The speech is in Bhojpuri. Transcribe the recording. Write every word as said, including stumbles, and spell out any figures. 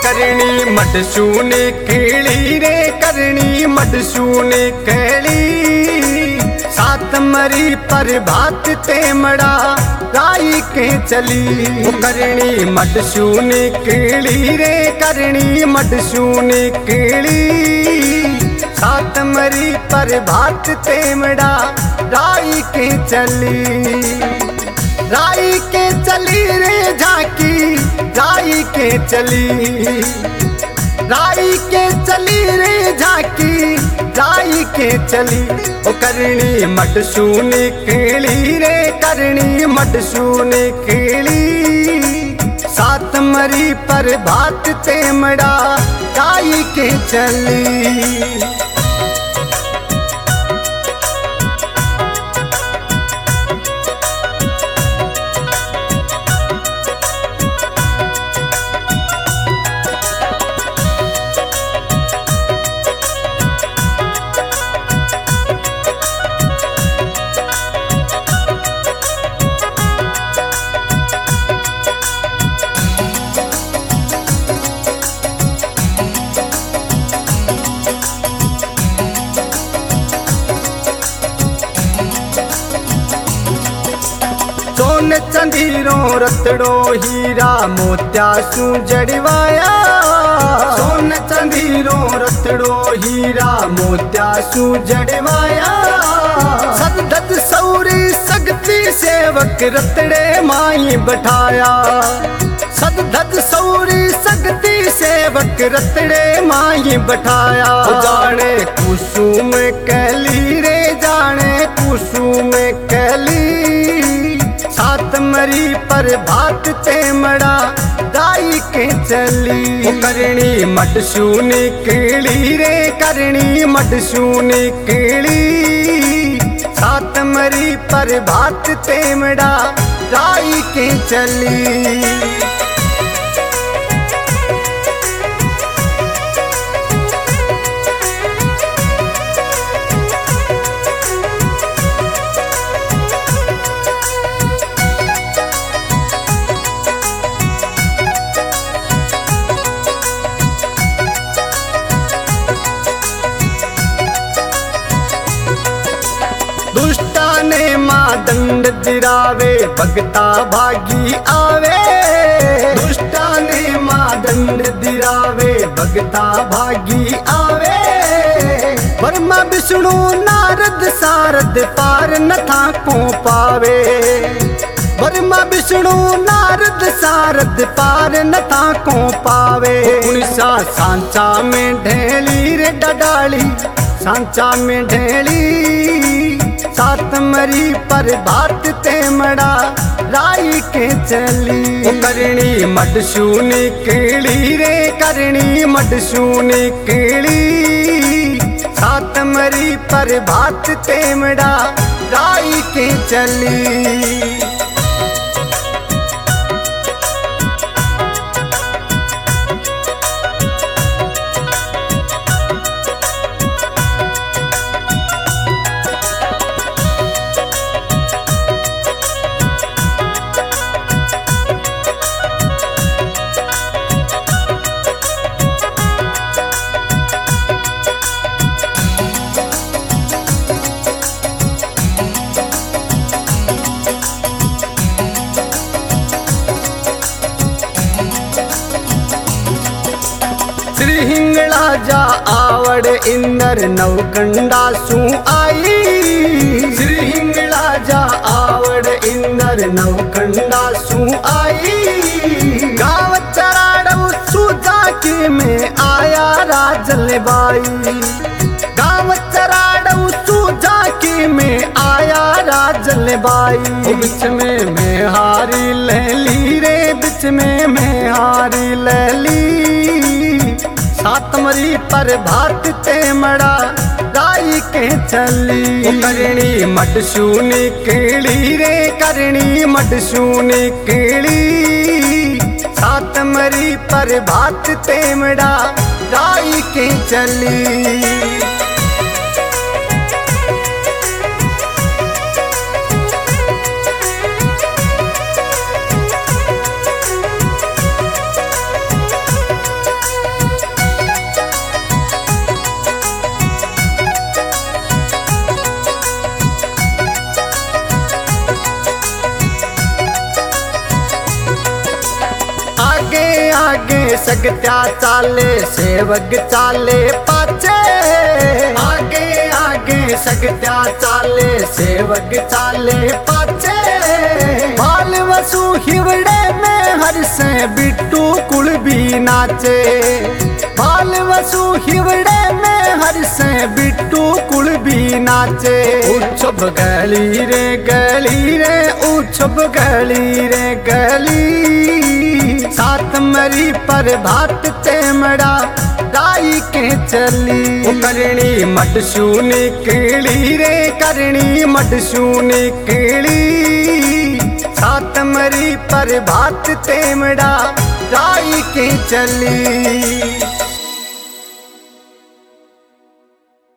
करणी मडसूने केली रे करणी मडसूने केली सात मरी पर भात ते मड़ा राई के चली करणी मडसूने केली रे करणी मडसूने केली सात मरी पर भात ते मड़ा राई के चली राई के चली रे झाकी राई के चली राई के चली रे झाकी राई के चली ओ करणी मडसूने केली रे करणी मडसूने केली सात मरी पर भात ते मड़ा राई के चली सोन चंदीरो रतड़ो हीरा मोत्या सू जड़वाया सोन चंदीरो रतड़ो हीरा मोत्या सू जड़वाया सददत सौरी सगती सेवक रतड़े माई बैठाया सददत सौरी सगती सेवक रतड़े माई बैठाया जाने कुसुम कैली रे जाने कुसुम कैली सात मरी पर भात ते मड़ा दाई के चली करणी मडसूने केली रे करणी मडसूने केली सात मरी पर भात ते मड़ा दाई के चली दुष्टाने माँ दंड दिरावे भगता भागी आवे दुष्टाने माँ दंड दिरावे भगता भागी आवे ब्रह्मा विष्णु नारद सारद पार नथा को पावे ब्रह्मा विष्णु नारद सारद पार नथा को पावे उनसा सांचा में ढेली रे डडाली सांचा में ढेली सात मरी पर भात ते मड़ा राई के चली करणी मडसूने केली रे करणी मडसूने केली सात मरी पर भात ते मड़ा राई के चली हिंगला जा आवड़ इंदर नवकंडा सू आई श्री हिंगला जा आवड़ इंदर नवकंडा सू आई गाँव चराड़ू सूजा के में आया राजल बाई गाँव चराड़ू सूजा के में आया राजल बाई बिच में मैं हारी लैली रे बिच में मैं हारी लैली सात मरी पर भात ते मड़ा दाई के चली करणी मडसूने केली रे करणी मडसूने केली सात मरी पर भात ते मड़ा दाई के चली सगत्या चाले सेवक चाले पाचे, आगे आगे सगत्या चाले सेवक चाले पाचे। बाल वसु हिवड़े में हर से बिट्टू कुल भी नाचे, बाल वसु हिवड़े में हर से बिट्टू कुल भी नाचे। उछब गली रे गली रे उछब गली रे गली, सात मरी पर भात तेमड़ा दाई के चली। करणी मडसू निकली रे करणी मडसू निकली, सात मरी पर भात तेमड़ा दाई के चली।